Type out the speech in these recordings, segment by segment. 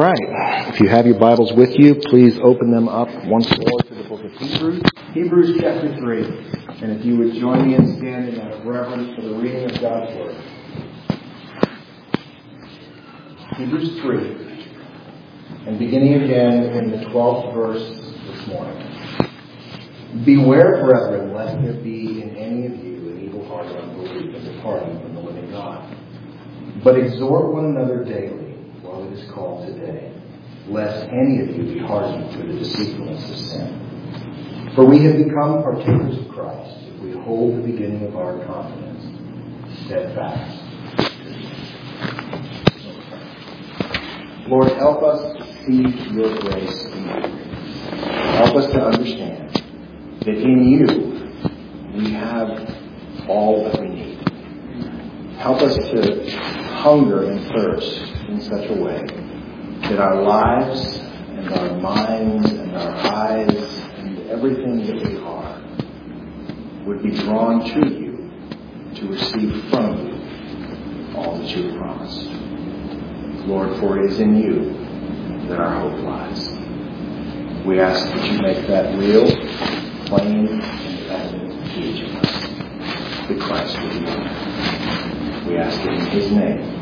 right. If you have your Bibles with you, please open them up once more to the book of Hebrews. Hebrews chapter 3. And if you would join me in standing out of reverence for the reading of God's Word. Hebrews 3. And beginning again in the 12th verse this morning. Beware, brethren, lest there be in any of you an evil heart of unbelief and departing from the living God. But exhort one another daily, while it is called today, lest any of you be hardened through the deceitfulness of sin. For we have become partakers of Christ if we hold the beginning of our confidence steadfast. Lord, help us to see your grace in you. Help us to understand that in you we have all that we need. Help us to hunger and thirst in such a way that our lives and our minds and our eyes and everything that we are would be drawn to you to receive from you all that you have promised. Lord, for it is in you that our hope lies. We ask that you make that real, plain, and evident to each of us, that Christ will be honored. We ask it in his name.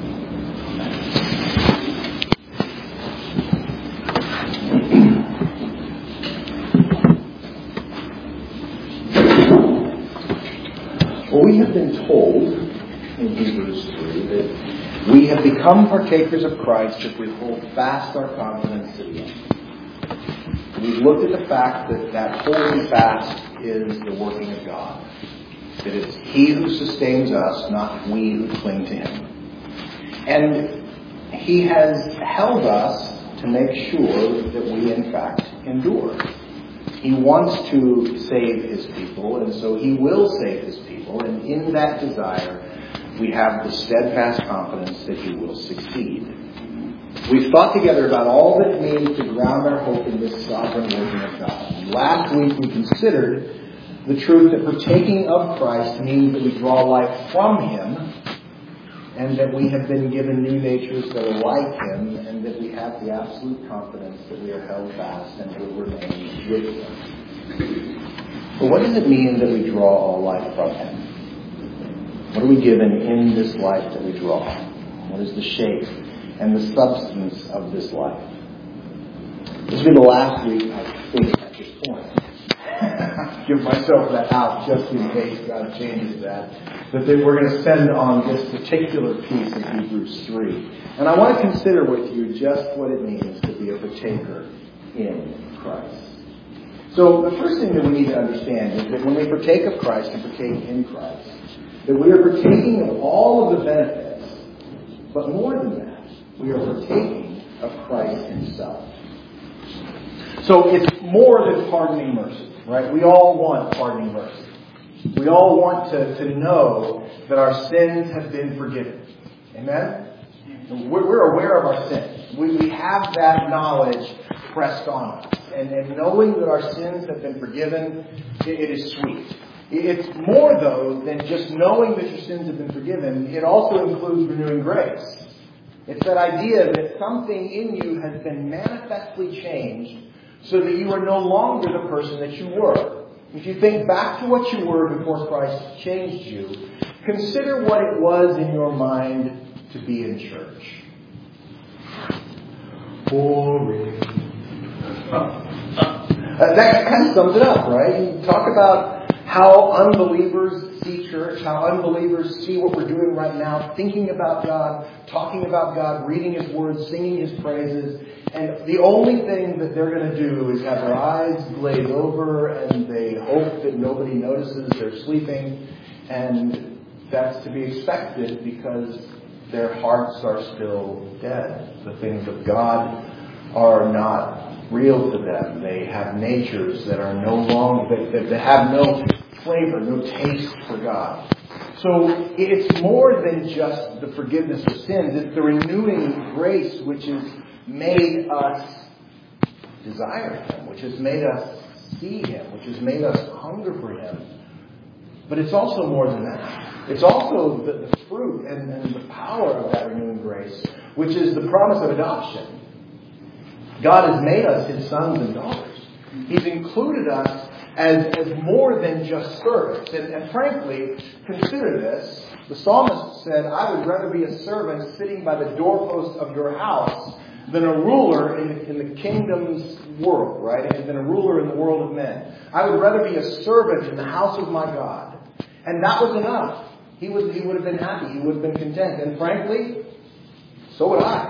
Well, we have been told in Hebrews 3 that we have become partakers of Christ if we hold fast our confidence to the end. We've looked at the fact that holding fast is the working of God. That it's he who sustains us, not we who cling to him. And he has held us to make sure that we in fact endure. He wants to save his people, and so he will save his people. And in that desire, we have the steadfast confidence that he will succeed. We've thought together about all that it means to ground our hope in this sovereign working of God. And last week we considered the truth that partaking of Christ means that we draw life from him, and that we have been given new natures that are like him, and that we have the absolute confidence that we are held fast and will remain with him. But what does it mean that we draw all life from him? What are we given in this life that we draw? What is the shape and the substance of this life? This will be the last week, I think, at this point. Give myself that out just in case God changes that we're going to spend on this particular piece of Hebrews 3. And I want to consider with you just what it means to be a partaker in Christ. So the first thing that we need to understand is that when we partake of Christ and partake in Christ, that we are partaking of all of the benefits, but more than that, we are partaking of Christ himself. So it's more than pardoning mercy, right? We all want pardoning mercy. We all want to know that our sins have been forgiven. Amen? We're aware of our sins. We have that knowledge pressed on us. And knowing that our sins have been forgiven, it is sweet. It's more, though, than just knowing that your sins have been forgiven. It also includes renewing grace. It's that idea that something in you has been manifestly changed so that you are no longer the person that you were. If you think back to what you were before Christ changed you, consider what it was in your mind to be in church. Boring. That kind of sums it up, right? You talk about how unbelievers see church, how unbelievers see what we're doing right now, thinking about God, talking about God, reading his word, singing his praises. And the only thing that they're going to do is have their eyes glazed over, and they hope that nobody notices they're sleeping. And that's to be expected because their hearts are still dead. The things of God are not real to them. They have natures that are no longer, that have no flavor, no taste for God. So it's more than just the forgiveness of sins. It's the renewing grace which has made us desire him, which has made us see him, which has made us hunger for him. But it's also more than that. It's also the fruit and the power of that renewing grace, which is the promise of adoption. God has made us His sons and daughters. He's included us as more than just servants. And frankly, consider this. The psalmist said, I would rather be a servant sitting by the doorpost of your house than a ruler in the kingdom's world, right? Than a ruler in the world of men. I would rather be a servant in the house of my God. And that was enough. He would have been happy. He would have been content. And frankly, so would I.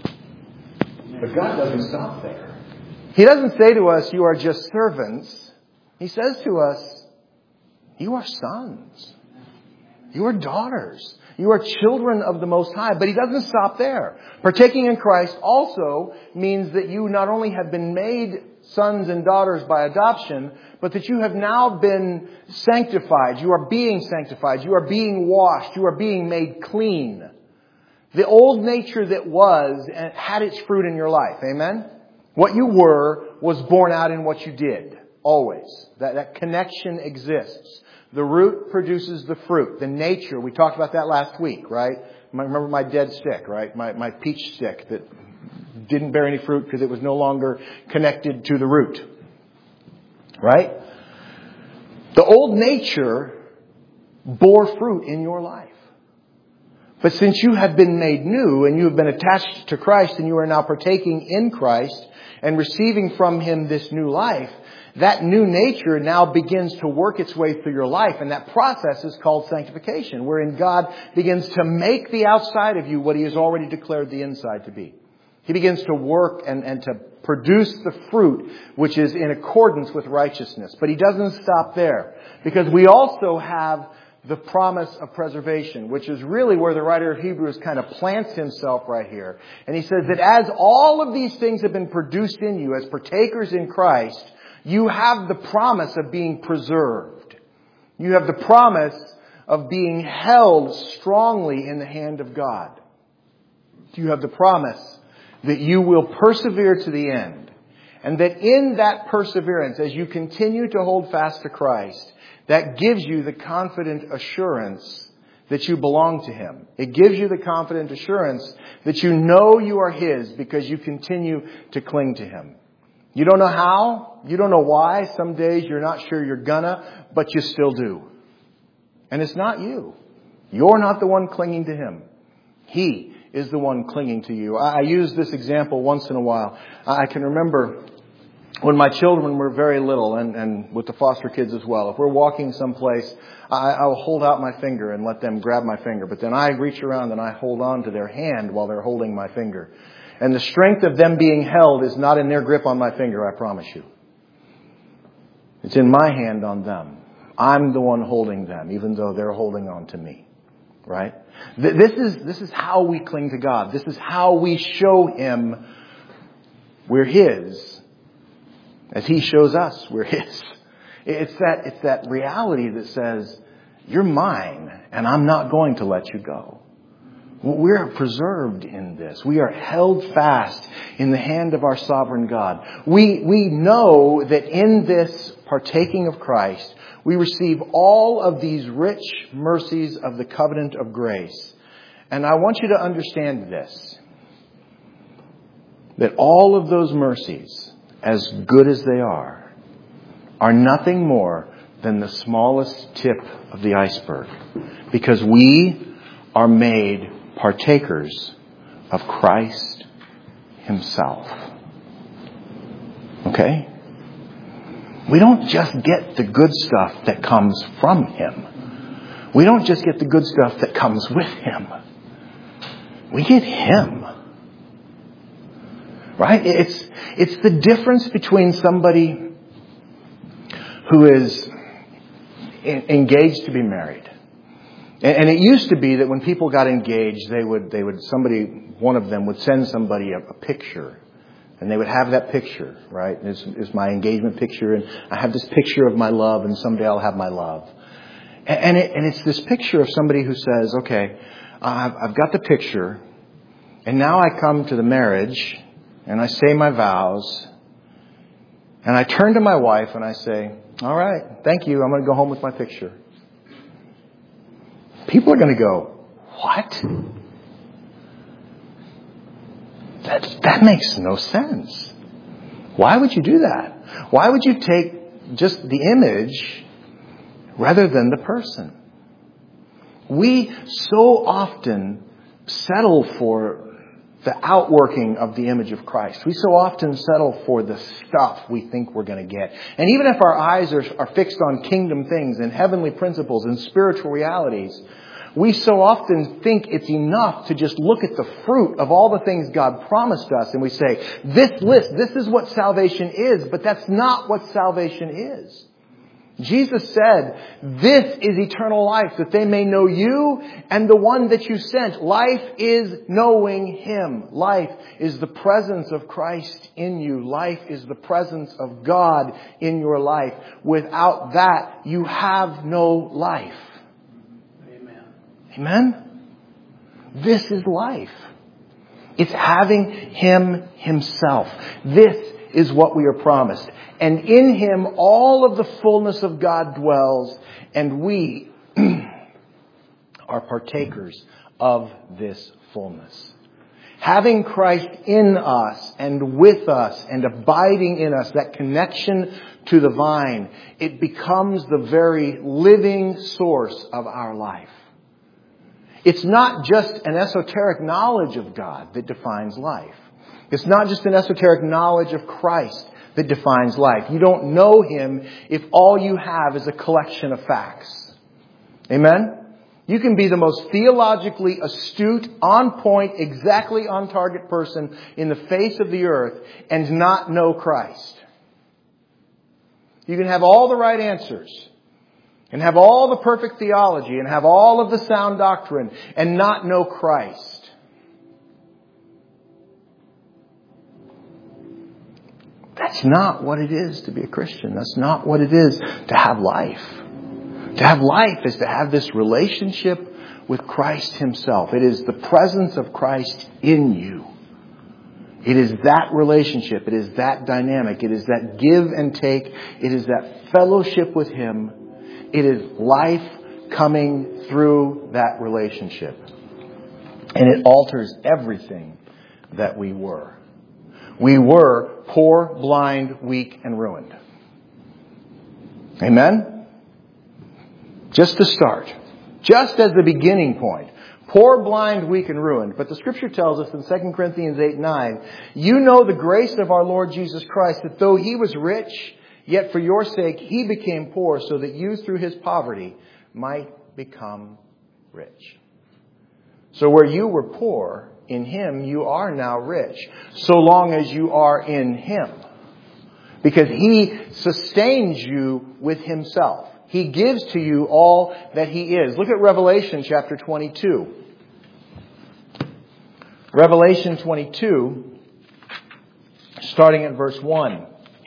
But God doesn't stop there. He doesn't say to us, you are just servants. He says to us, you are sons. You are daughters. You are children of the Most High. But He doesn't stop there. Partaking in Christ also means that you not only have been made sons and daughters by adoption, but that you have now been sanctified. You are being sanctified. You are being washed. You are being made clean. The old nature that was and had its fruit in your life. Amen? What you were was born out in what you did. Always. That connection exists. The root produces the fruit. The nature, we talked about that last week, right? Remember my dead stick, right? My peach stick that didn't bear any fruit because it was no longer connected to the root. Right? The old nature bore fruit in your life. But since you have been made new and you have been attached to Christ and you are now partaking in Christ and receiving from Him this new life, that new nature now begins to work its way through your life. And that process is called sanctification, wherein God begins to make the outside of you what He has already declared the inside to be. He begins to work and to produce the fruit which is in accordance with righteousness. But He doesn't stop there, because we also have the promise of preservation, which is really where the writer of Hebrews kind of plants himself right here. And he says that as all of these things have been produced in you as partakers in Christ, you have the promise of being preserved. You have the promise of being held strongly in the hand of God. You have the promise that you will persevere to the end. And that in that perseverance, as you continue to hold fast to Christ, that gives you the confident assurance that you belong to Him. It gives you the confident assurance that you know you are His because you continue to cling to Him. You don't know how. You don't know why. Some days you're not sure you're gonna, but you still do. And it's not you. You're not the one clinging to Him. He is the one clinging to you. I use this example once in a while. I can remember when my children were very little, and with the foster kids as well. If we're walking someplace, I'll hold out my finger and let them grab my finger. But then I reach around and I hold on to their hand while they're holding my finger. And the strength of them being held is not in their grip on my finger, I promise you. It's in my hand on them. I'm the one holding them, even though they're holding on to me. Right? This is how we cling to God. This is how we show Him we're His. As He shows us, we're His. It's that reality that says, you're mine, and I'm not going to let you go. We're preserved in this. We are held fast in the hand of our sovereign God. We know that in this partaking of Christ, we receive all of these rich mercies of the covenant of grace. And I want you to understand this, that all of those mercies, as good as they are nothing more than the smallest tip of the iceberg. Because we are made partakers of Christ Himself. Okay? We don't just get the good stuff that comes from Him. We don't just get the good stuff that comes with Him. We get Him. Right? It's the difference between somebody who is engaged to be married. And it used to be that when people got engaged, one of them would send somebody a picture. And they would have that picture, right? This is my engagement picture, and I have this picture of my love, and someday I'll have my love. And it's this picture of somebody who says, okay, I've got the picture, and now I come to the marriage, and I say my vows, and I turn to my wife and I say, all right, thank you, I'm going to go home with my picture. People are going to go, what? That makes no sense. Why would you do that? Why would you take just the image rather than the person? We so often settle for the outworking of the image of Christ. We so often settle for the stuff we think we're going to get. And even if our eyes are fixed on kingdom things and heavenly principles and spiritual realities, we so often think it's enough to just look at the fruit of all the things God promised us and we say, this is what salvation is, but that's not what salvation is. Jesus said, this is eternal life, that they may know you and the one that you sent. Life is knowing Him. Life is the presence of Christ in you. Life is the presence of God in your life. Without that, you have no life. Amen. Amen? This is life. It's having Him Himself. This is what we are promised. And in Him all of the fullness of God dwells, and we are partakers of this fullness. Having Christ in us and with us and abiding in us, that connection to the vine, it becomes the very living source of our life. It's not just an esoteric knowledge of God that defines life. It's not just an esoteric knowledge of Christ that defines life. You don't know Him if all you have is a collection of facts. Amen? You can be the most theologically astute, on point, exactly on target person in the face of the earth and not know Christ. You can have all the right answers and have all the perfect theology and have all of the sound doctrine and not know Christ. That's not what it is to be a Christian. That's not what it is to have life. To have life is to have this relationship with Christ Himself. It is the presence of Christ in you. It is that relationship. It is that dynamic. It is that give and take. It is that fellowship with Him. It is life coming through that relationship. And it alters everything that we were. We were poor, blind, weak, and ruined. Amen? Just to start. Just as the beginning point. Poor, blind, weak, and ruined. But the Scripture tells us in 2 Corinthians 8:9, you know the grace of our Lord Jesus Christ, that though He was rich, yet for your sake He became poor, so that you through His poverty might become rich. So where you were poor, in Him you are now rich, so long as you are in Him. Because He sustains you with Himself. He gives to you all that He is. Look at Revelation chapter 22. Revelation 22, starting at verse 1.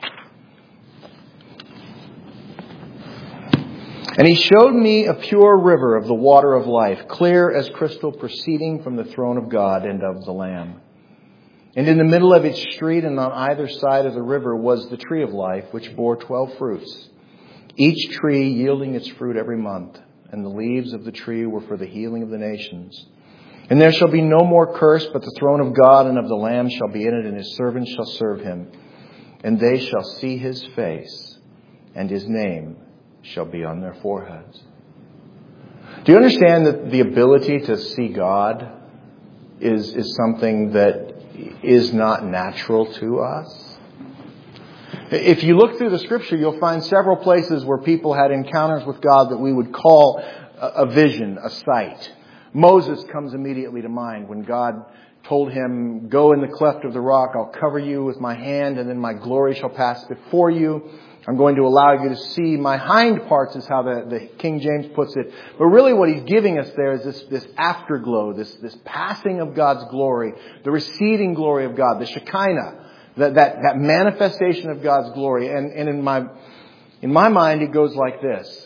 And He showed me a pure river of the water of life, clear as crystal, proceeding from the throne of God and of the Lamb. And in the middle of its street and on either side of the river was the tree of life, which bore 12 fruits, each tree yielding its fruit every month. And the leaves of the tree were for the healing of the nations. And there shall be no more curse, but the throne of God and of the Lamb shall be in it, and His servants shall serve Him. And they shall see His face, and His name shall be on their foreheads. Do you understand that the ability to see God is something that is not natural to us? If you look through the Scripture, you'll find several places where people had encounters with God that we would call a vision, a sight. Moses comes immediately to mind when God told him, go in the cleft of the rock, I'll cover you with my hand, and then my glory shall pass before you. I'm going to allow you to see my hind parts, is how the King James puts it. But really what He's giving us there is this afterglow, this passing of God's glory, the receding glory of God, the Shekinah, that manifestation of God's glory. And in my mind, it goes like this.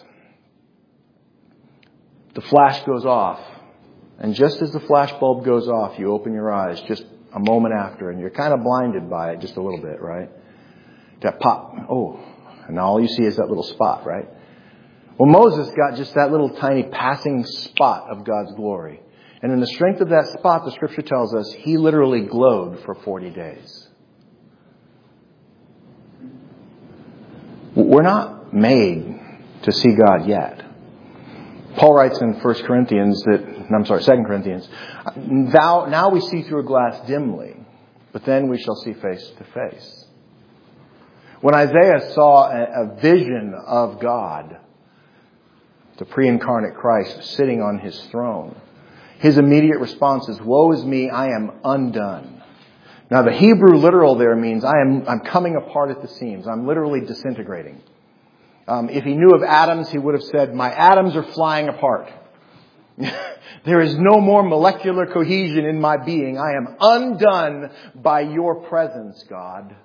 The flash goes off. And just as the flash bulb goes off, you open your eyes just a moment after, and you're kind of blinded by it just a little bit, right? That pop. Oh. And all you see is that little spot, right? Well, Moses got just that little tiny passing spot of God's glory. And in the strength of that spot, the Scripture tells us, he literally glowed for 40 days. We're not made to see God yet. Paul writes in 2 Corinthians, now we see through a glass dimly, but then we shall see face to face. When Isaiah saw a vision of God, the pre-incarnate Christ sitting on his throne, his immediate response is, "Woe is me, I am undone." Now the Hebrew literal there means I'm coming apart at the seams. I'm literally disintegrating. If he knew of atoms, he would have said, "My atoms are flying apart." There is no more molecular cohesion in my being. I am undone by your presence, God.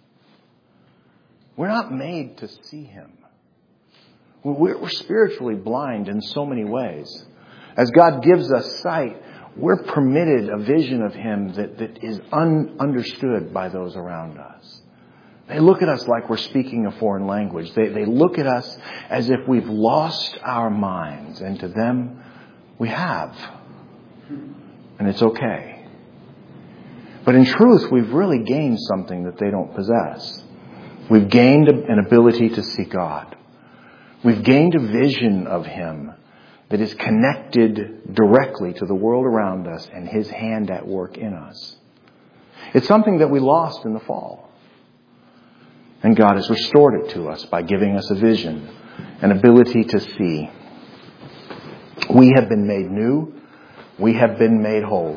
We're not made to see him. We're spiritually blind in so many ways. As God gives us sight, we're permitted a vision of him that is understood by those around us. They look at us like we're speaking a foreign language. They look at us as if we've lost our minds. And to them, we have. And it's okay. But in truth, we've really gained something that they don't possess. We've gained an ability to see God. We've gained a vision of him that is connected directly to the world around us and his hand at work in us. It's something that we lost in the fall. And God has restored it to us by giving us a vision, an ability to see. We have been made new. We have been made whole.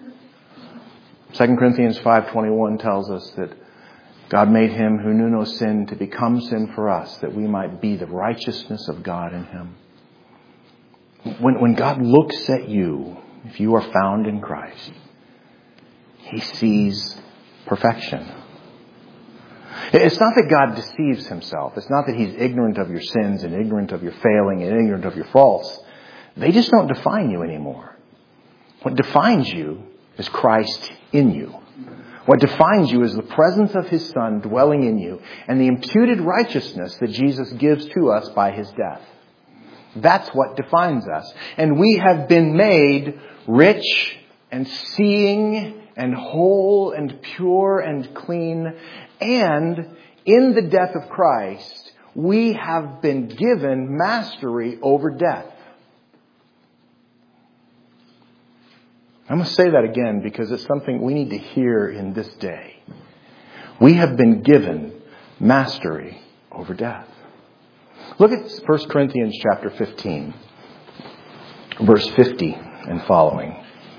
2 Corinthians 5:21 tells us that God made him who knew no sin to become sin for us, that we might be the righteousness of God in him. When God looks at you, if you are found in Christ, he sees perfection. It's not that God deceives himself. It's not that he's ignorant of your sins and ignorant of your failing and ignorant of your faults. They just don't define you anymore. What defines you is Christ in you. What defines you is the presence of his Son dwelling in you and the imputed righteousness that Jesus gives to us by his death. That's what defines us. And we have been made rich and seeing and whole and pure and clean. And in the death of Christ, we have been given mastery over death. I'm going to say that again because it's something we need to hear in this day. We have been given mastery over death. Look at 1 Corinthians chapter 15, verse 50 and following.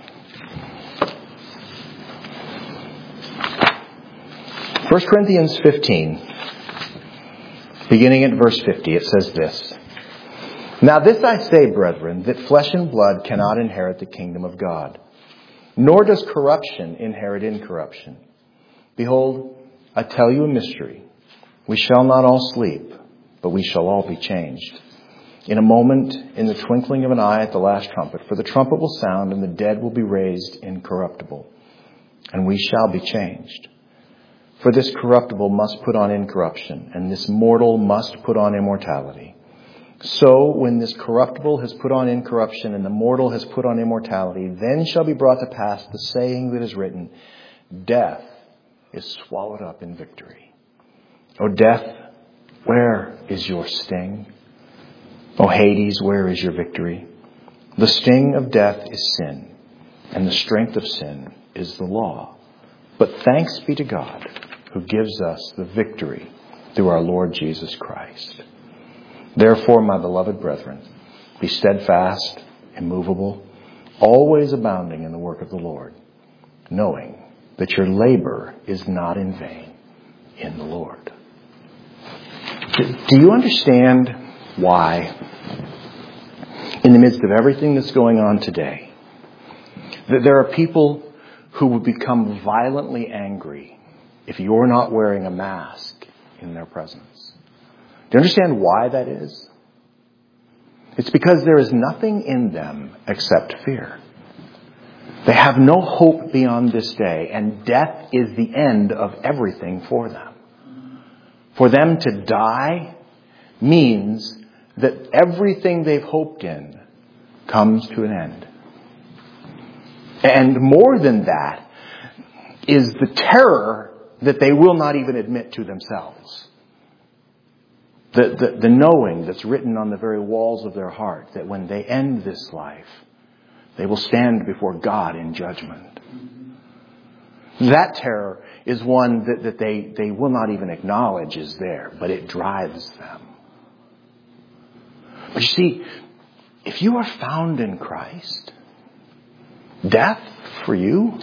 1 Corinthians 15, beginning at verse 50, it says this. Now this I say, brethren, that flesh and blood cannot inherit the kingdom of God, nor does corruption inherit incorruption. Behold, I tell you a mystery. We shall not all sleep, but we shall all be changed. In a moment, in the twinkling of an eye at the last trumpet, for the trumpet will sound and the dead will be raised incorruptible, and we shall be changed. For this corruptible must put on incorruption, and this mortal must put on immortality. So when this corruptible has put on incorruption and the mortal has put on immortality, then shall be brought to pass the saying that is written, death is swallowed up in victory. O death, where is your sting? O Hades, where is your victory? The sting of death is sin, and the strength of sin is the law. But thanks be to God, who gives us the victory through our Lord Jesus Christ. Therefore, my beloved brethren, be steadfast, immovable, always abounding in the work of the Lord, knowing that your labor is not in vain in the Lord. Do you understand why, in the midst of everything that's going on today, that there are people who would become violently angry if you're not wearing a mask in their presence? Do you understand why that is? It's because there is nothing in them except fear. They have no hope beyond this day, and death is the end of everything for them. For them to die means that everything they've hoped in comes to an end. And more than that is the terror that they will not even admit to themselves. The knowing that's written on the very walls of their heart that when they end this life, they will stand before God in judgment. That terror is one that they will not even acknowledge is there, but it drives them. But you see, if you are found in Christ, death for you,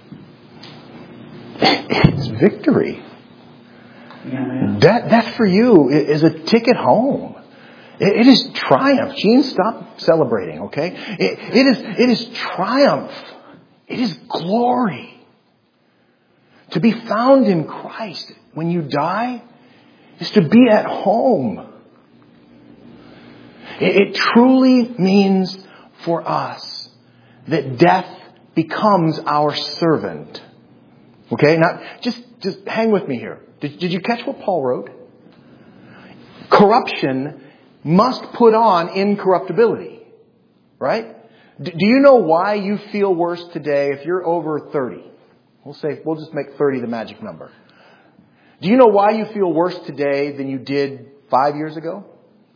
it's victory. Amen. Death for you is a ticket home. It is triumph. Gene, stop celebrating, okay? It is triumph. It is glory. To be found in Christ when you die is to be at home. It truly means for us that death becomes our servant. Okay? Now, just hang with me here. Did you catch what Paul wrote? Corruption must put on incorruptibility. Right? Do you know why you feel worse today if you're over 30? We'll just make 30 the magic number. Do you know why you feel worse today than you did 5 years ago?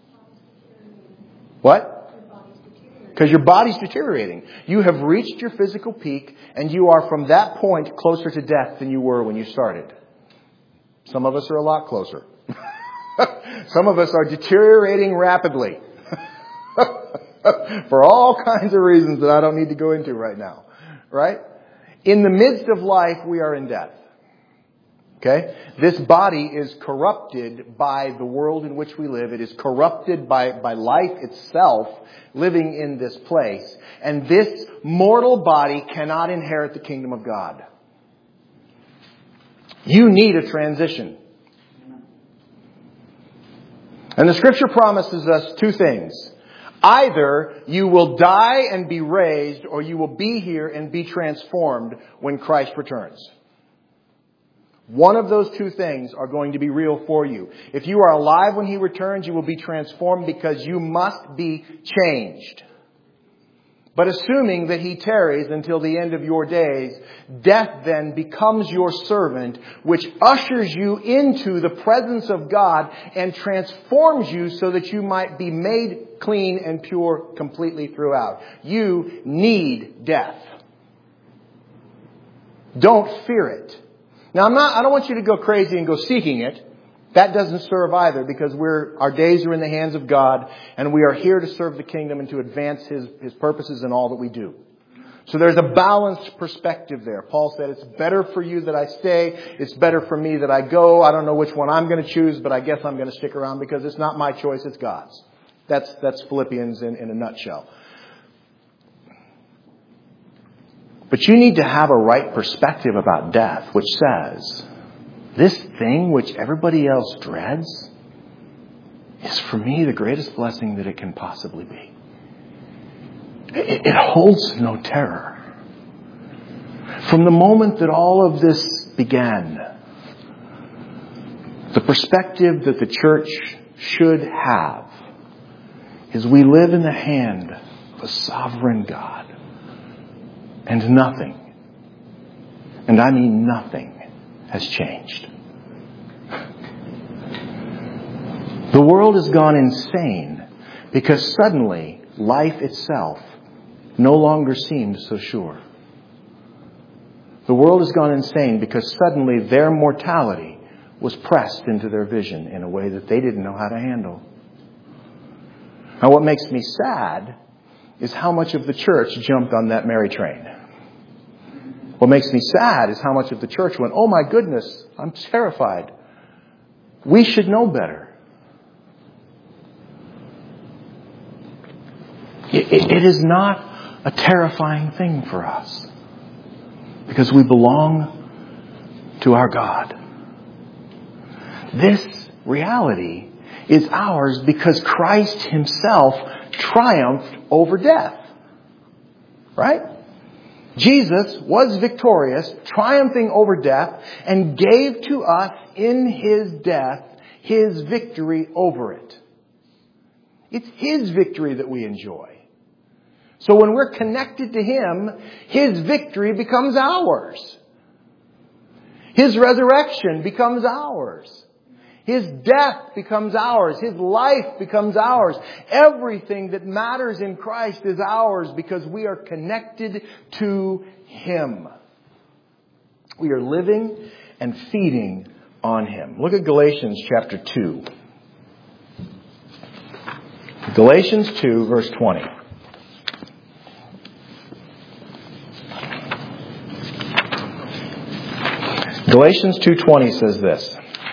What? Because your body's deteriorating. You have reached your physical peak, and you are from that point closer to death than you were when you started. Some of us are a lot closer. Some of us are deteriorating rapidly. For all kinds of reasons that I don't need to go into right now. Right? In the midst of life, we are in death. Okay? This body is corrupted by the world in which we live. It is corrupted by life itself living in this place. And this mortal body cannot inherit the kingdom of God. You need a transition. And the scripture promises us two things. Either you will die and be raised, or you will be here and be transformed when Christ returns. One of those two things are going to be real for you. If you are alive when He returns, you will be transformed because you must be changed. But assuming that He tarries until the end of your days, death then becomes your servant, which ushers you into the presence of God and transforms you so that you might be made clean and pure completely throughout. You need death. Don't fear it. Now, I don't want you to go crazy and go seeking it. That doesn't serve either, because our days are in the hands of God, and we are here to serve the kingdom and to advance His purposes in all that we do. So there's a balanced perspective there. Paul said, it's better for you that I stay. It's better for me that I go. I don't know which one I'm going to choose, but I guess I'm going to stick around because it's not my choice, it's God's. That's Philippians in a nutshell. But you need to have a right perspective about death, which says, this thing which everybody else dreads is for me the greatest blessing that it can possibly be. It holds no terror. From the moment that all of this began, the perspective that the church should have is we live in the hand of a sovereign God. And nothing, and I mean nothing, has changed. The world has gone insane because suddenly life itself no longer seemed so sure. The world has gone insane because suddenly their mortality was pressed into their vision in a way that they didn't know how to handle. Now, what makes me sad is how much of the church jumped on that merry train. What makes me sad is how much of the church went, oh my goodness, I'm terrified. We should know better. It is not a terrifying thing for us because we belong to our God. This reality is ours because Christ Himself triumphed over death. Right? Jesus was victorious, triumphing over death, and gave to us in His death His victory over it. It's His victory that we enjoy. So when we're connected to Him, His victory becomes ours. His resurrection becomes ours. His death becomes ours. His life becomes ours. Everything that matters in Christ is ours because we are connected to Him. We are living and feeding on Him. Look at Galatians chapter 2. Galatians 2, verse 20. Galatians 2:20 says this.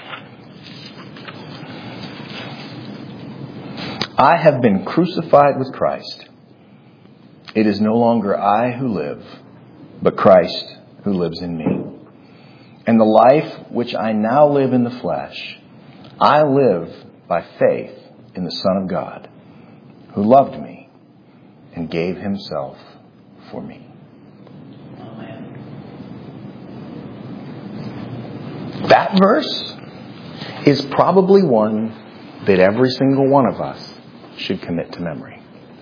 I have been crucified with Christ. It is no longer I who live, but Christ who lives in me. And the life which I now live in the flesh, I live by faith in the Son of God, who loved me and gave Himself for me. Amen. That verse is probably one that every single one of us should commit to memory.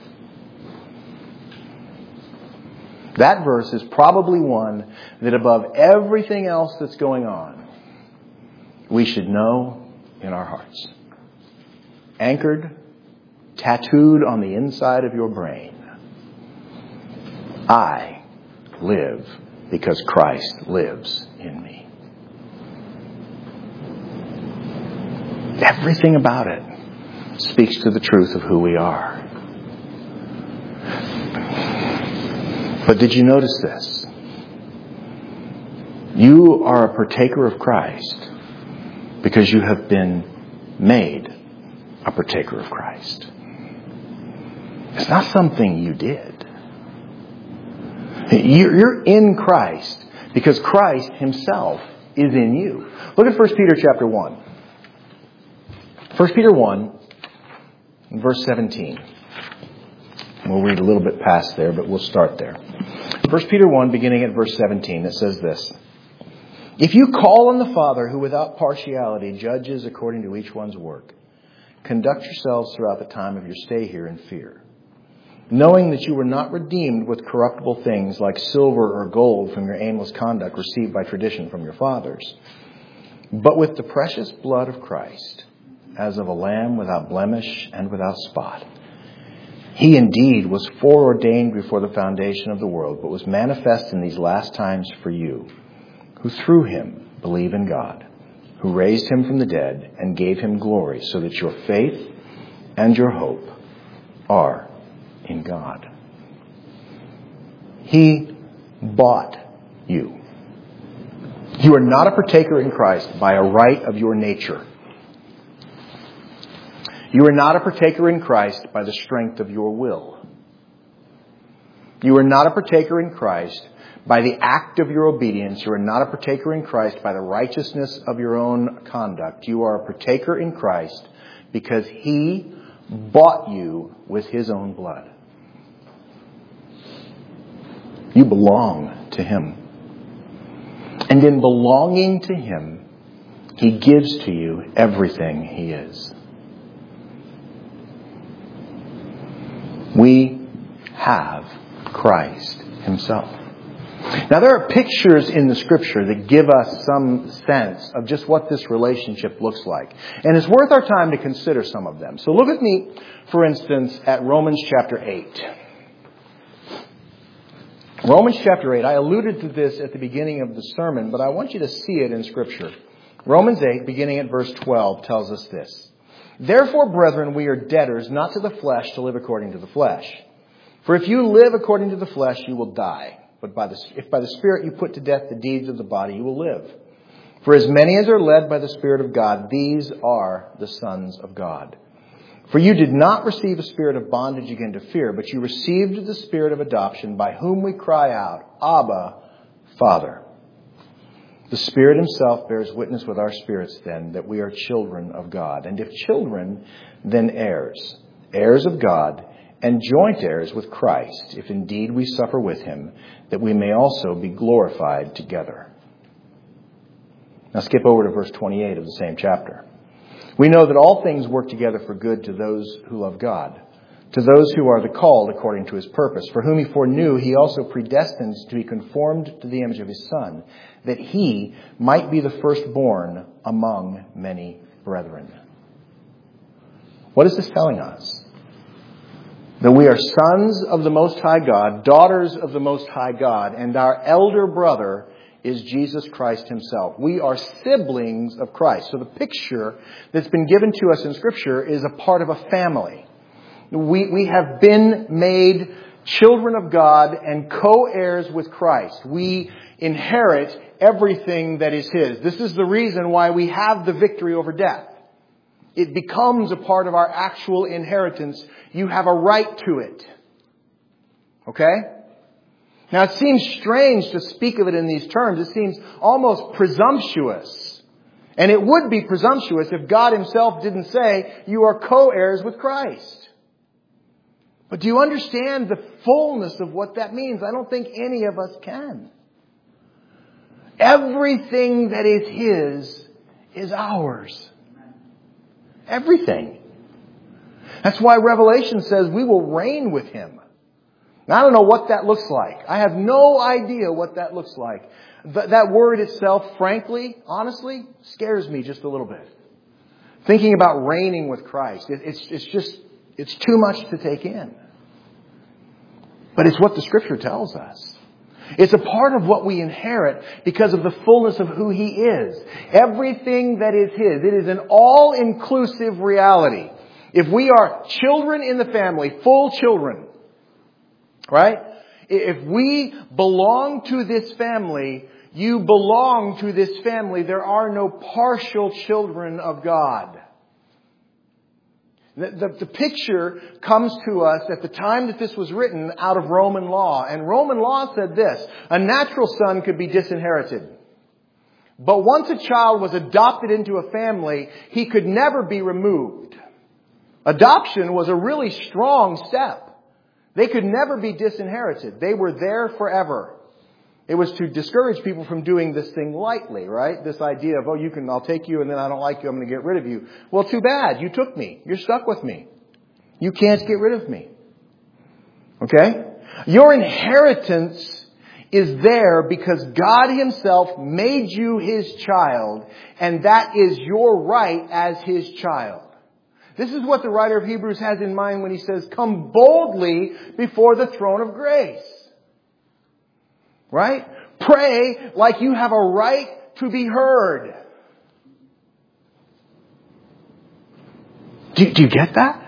That verse is probably one that above everything else that's going on, we should know in our hearts. Anchored, tattooed on the inside of your brain. I live because Christ lives in me. Everything about it speaks to the truth of who we are. But did you notice this? You are a partaker of Christ because you have been made a partaker of Christ. It's not something you did. You're in Christ because Christ Himself is in you. Look at 1 Peter chapter 1. 1 Peter 1, verse 17. We'll read a little bit past there, but we'll start there. 1 Peter 1, beginning at verse 17, it says this. If you call on the Father who without partiality judges according to each one's work, conduct yourselves throughout the time of your stay here in fear, knowing that you were not redeemed with corruptible things like silver or gold from your aimless conduct received by tradition from your fathers, but with the precious blood of Christ, as of a lamb without blemish and without spot. He indeed was foreordained before the foundation of the world, but was manifest in these last times for you, who through Him believe in God, who raised Him from the dead and gave Him glory, so that your faith and your hope are in God. He bought you. You are not a partaker in Christ by a right of your nature. You are not a partaker in Christ by the strength of your will. You are not a partaker in Christ by the act of your obedience. You are not a partaker in Christ by the righteousness of your own conduct. You are a partaker in Christ because He bought you with His own blood. You belong to Him. And in belonging to Him, He gives to you everything He is. We have Christ Himself. Now there are pictures in the Scripture that give us some sense of just what this relationship looks like. And it's worth our time to consider some of them. So look with me, for instance, at Romans chapter 8. Romans chapter 8. I alluded to this at the beginning of the sermon, but I want you to see it in Scripture. Romans 8, beginning at verse 12, tells us this. Therefore, brethren, we are debtors, not to the flesh, to live according to the flesh. For if you live according to the flesh, you will die. But if by the Spirit you put to death the deeds of the body, you will live. For as many as are led by the Spirit of God, these are the sons of God. For you did not receive a spirit of bondage again to fear, but you received the Spirit of adoption, by whom we cry out, Abba, Father. The Spirit Himself bears witness with our spirits then that we are children of God. And if children, then heirs, heirs of God, and joint heirs with Christ, if indeed we suffer with Him, that we may also be glorified together. Now skip over to verse 28 of the same chapter. We know that all things work together for good to those who love God, To those who are the called according to His purpose, for whom He foreknew, He also predestined to be conformed to the image of His Son, that He might be the firstborn among many brethren. What is this telling us? That we are sons of the Most High God, daughters of the Most High God, and our elder brother is Jesus Christ Himself. We are siblings of Christ. So the picture that's been given to us in Scripture is a part of a family. We have been made children of God and co-heirs with Christ. We inherit everything that is His. This is the reason why we have the victory over death. It becomes a part of our actual inheritance. You have a right to it. Okay? Now it seems strange to speak of it in these terms. It seems almost presumptuous. And it would be presumptuous if God Himself didn't say, you are co-heirs with Christ. But do you understand the fullness of what that means? I don't think any of us can. Everything that is His is ours. Everything. That's why Revelation says we will reign with Him. Now, I don't know what that looks like. I have no idea what that looks like. That word itself, frankly, honestly, scares me just a little bit. Thinking about reigning with Christ. It's too much to take in. But it's what the Scripture tells us. It's a part of what we inherit because of the fullness of who He is. Everything that is His. It is an all-inclusive reality. If we are children in the family, full children, right? If we belong to this family, you belong to this family. There are no partial children of God. The picture comes to us at the time that this was written out of Roman law. And Roman law said this: a natural son could be disinherited. But once a child was adopted into a family, he could never be removed. Adoption was a really strong step. They could never be disinherited. They were there forever. It was to discourage people from doing this thing lightly, right? This idea of, I'll take you and then I don't like you, I'm going to get rid of you. Well, too bad. You took me. You're stuck with me. You can't get rid of me. Okay? Your inheritance is there because God Himself made you His child, and that is your right as His child. This is what the writer of Hebrews has in mind when he says, come boldly before the throne of grace. Right? Pray like you have a right to be heard. Do you get that?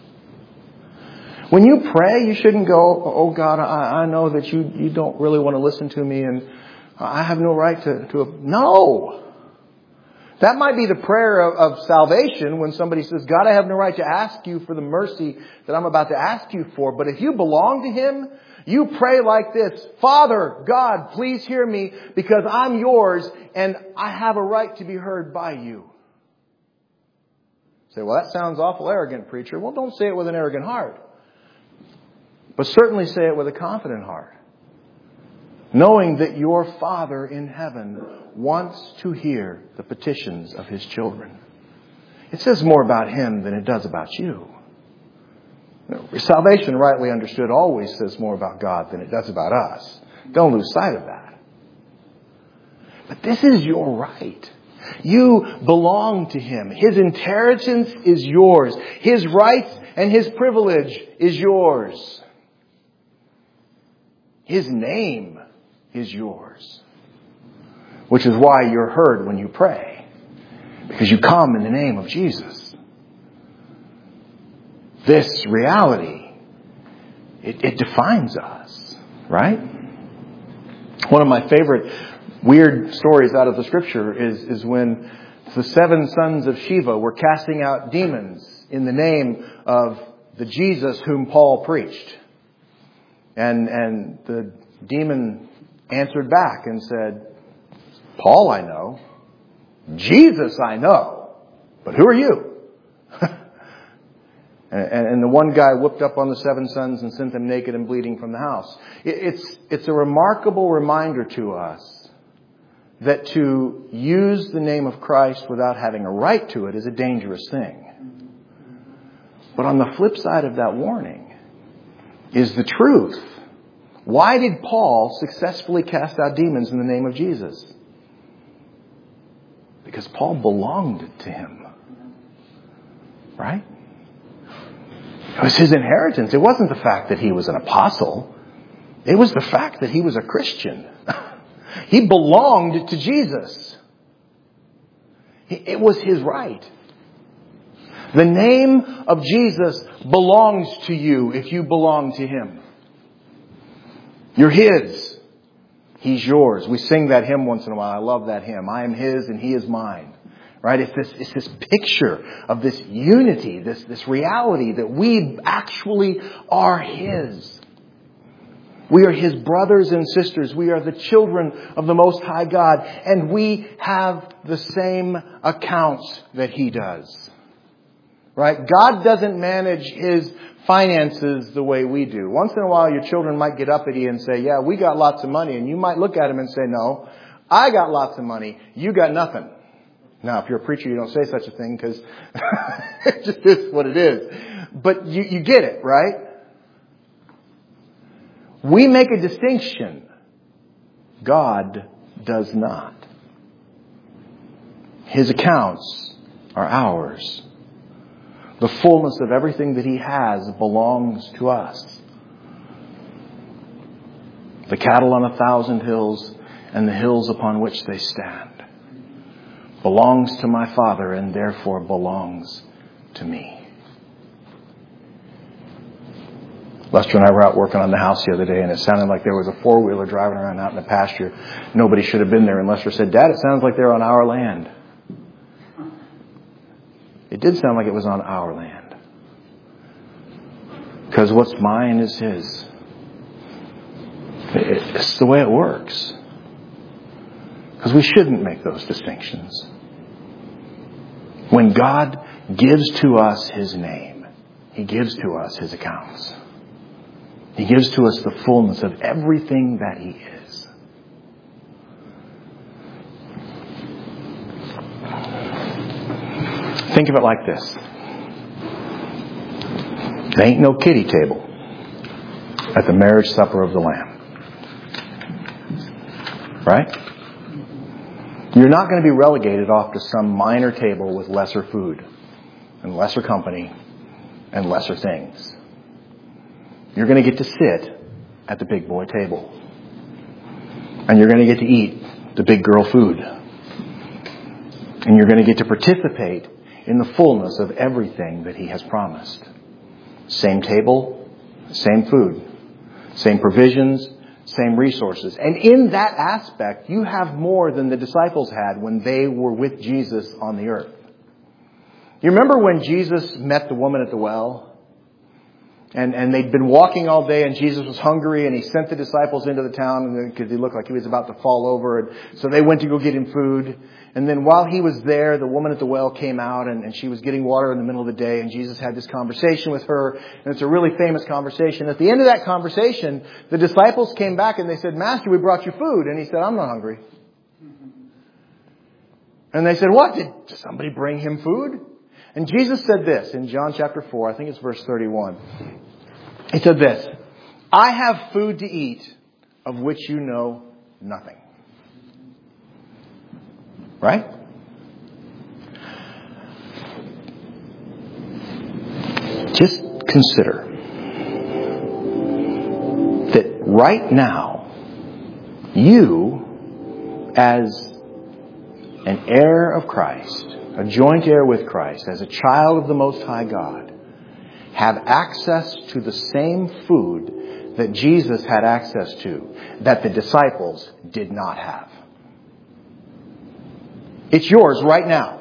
When you pray, you shouldn't go, oh God, I know that you don't really want to listen to me and I have no right to. No. That might be the prayer of salvation when somebody says, God, I have no right to ask you for the mercy that I'm about to ask you for. But if you belong to Him, you pray like this: Father, God, please hear me because I'm yours and I have a right to be heard by you. You say, well, that sounds awful arrogant, preacher. Well, don't say it with an arrogant heart. But certainly say it with a confident heart. Knowing that your Father in heaven wants to hear the petitions of His children. It says more about Him than it does about you. Salvation, rightly understood, always says more about God than it does about us. Don't lose sight of that. But this is your right. You belong to Him. His inheritance is yours. His rights and His privilege is yours. His name is yours. Which is why you're heard when you pray. Because you come in the name of Jesus. This reality, it defines us, right? One of my favorite weird stories out of the Scripture is when the 7 sons of Sheva were casting out demons in the name of the Jesus whom Paul preached. And the demon answered back and said, Paul I know, Jesus I know, but who are you? And the one guy whipped up on the 7 sons and sent them naked and bleeding from the house. It's a remarkable reminder to us that to use the name of Christ without having a right to it is a dangerous thing. But on the flip side of that warning is the truth. Why did Paul successfully cast out demons in the name of Jesus? Because Paul belonged to him. Right? It was his inheritance. It wasn't the fact that he was an apostle. It was the fact that he was a Christian. He belonged to Jesus. It was his right. The name of Jesus belongs to you if you belong to him. You're his. He's yours. We sing that hymn once in a while. I love that hymn. I am his and he is mine. Right? It's this picture of this unity, this reality that we actually are his. We are his brothers and sisters. We are the children of the Most High God. And we have the same accounts that he does. Right? God doesn't manage his finances the way we do. Once in a while, your children might get up at you and say, yeah, we got lots of money. And you might look at them and say, no, I got lots of money. You got nothing. Now, if you're a preacher, you don't say such a thing because it just is what it is. But you get it, right? We make a distinction. God does not. His accounts are ours. The fullness of everything that he has belongs to us. The cattle on 1,000 hills and the hills upon which they stand belongs to my Father and therefore belongs to me. Lester and I were out working on the house the other day, and it sounded like there was a four-wheeler driving around out in the pasture. Nobody should have been there. And Lester said, Dad, it sounds like they're on our land. It did sound like it was on our land. Because what's mine is his. It's the way it works. Because we shouldn't make those distinctions. When God gives to us his name, he gives to us his accounts. He gives to us the fullness of everything that he is. Think of it like this. There ain't no kiddie table at the marriage supper of the Lamb. Right? You're not going to be relegated off to some minor table with lesser food and lesser company and lesser things. You're going to get to sit at the big boy table. And you're going to get to eat the big girl food. And you're going to get to participate in the fullness of everything that he has promised. Same table, same food, same provisions, same resources. And in that aspect, you have more than the disciples had when they were with Jesus on the earth. You remember when Jesus met the woman at the well? And they'd been walking all day, and Jesus was hungry, and he sent the disciples into the town because he looked like he was about to fall over. And so they went to go get him food. And then while he was there, the woman at the well came out, and she was getting water in the middle of the day, and Jesus had this conversation with her. And it's a really famous conversation. At the end of that conversation, the disciples came back and they said, Master, we brought you food. And he said, I'm not hungry. And they said, what? Did somebody bring him food? And Jesus said this in John chapter 4, I think it's verse 31. He said this, I have food to eat of which you know nothing. Right? Just consider that right now, you, as an heir of Christ, a joint heir with Christ, as a child of the Most High God, have access to the same food that Jesus had access to, that the disciples did not have. It's yours right now.